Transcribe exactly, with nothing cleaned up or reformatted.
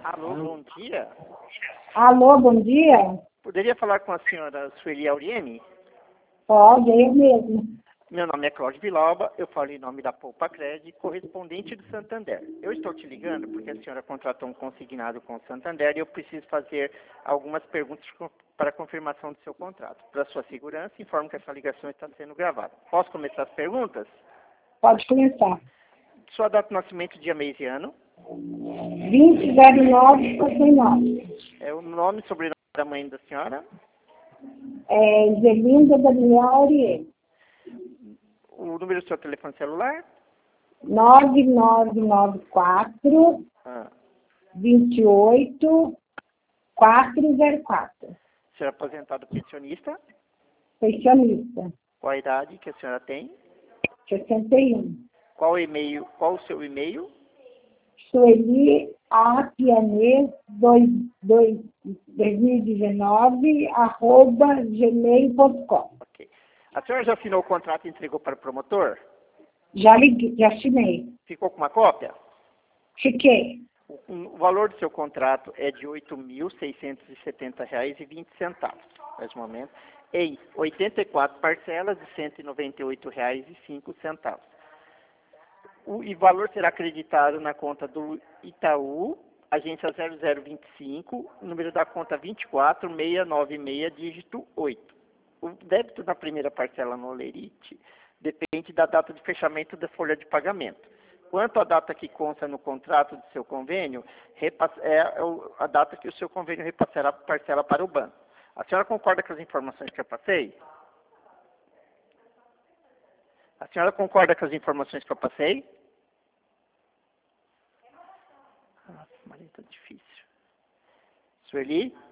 Alô, bom dia. Alô, bom dia. Poderia falar com a senhora Sueli Auriene? Pode, eu mesmo. Meu nome é Cláudio Vilauba, eu falo em nome da Poupa Cred, correspondente do Santander. Eu estou te ligando porque a senhora contratou um consignado com o Santander e eu preciso fazer algumas perguntas para confirmação do seu contrato. Para sua segurança, informo que essa ligação está sendo gravada. Posso começar as perguntas? Pode começar. Sua data de nascimento, dia, mês e ano? vinte zero nove cinquenta e nove. É o nome e sobrenome da mãe da senhora? É Zelinda Daniel Aurier. O número do seu telefone celular? nove nove nove quatro, Ah. dois oito, quatro zero quatro. Senhora aposentado pensionista? Pensionista. Qual a idade que a senhora tem? sessenta e um. Qual o e-mail? Qual o seu e-mail? Sueli Apianê dois mil e dezenove, arroba gmail ponto com. Ok. A senhora já assinou o contrato e entregou para o promotor? Já liguei, já assinei. Ficou com uma cópia? Fiquei. O, o valor do seu contrato é de oito mil seiscentos e setenta reais e vinte centavos, nesse momento, em oitenta e quatro parcelas de cento e noventa e oito reais e cinco centavos. O e valor será acreditado na conta do Itaú, agência zero zero vinte e cinco, número da conta vinte e quatro, seiscentos e noventa e seis, dígito oito. O débito na primeira parcela no Olerite depende da data de fechamento da folha de pagamento. Quanto à data que consta no contrato do seu convênio, é a data que o seu convênio repassará a parcela para o banco. A senhora concorda com as informações que eu passei? A senhora concorda com as informações que eu passei? Nossa, Maria, tá difícil. Sueli?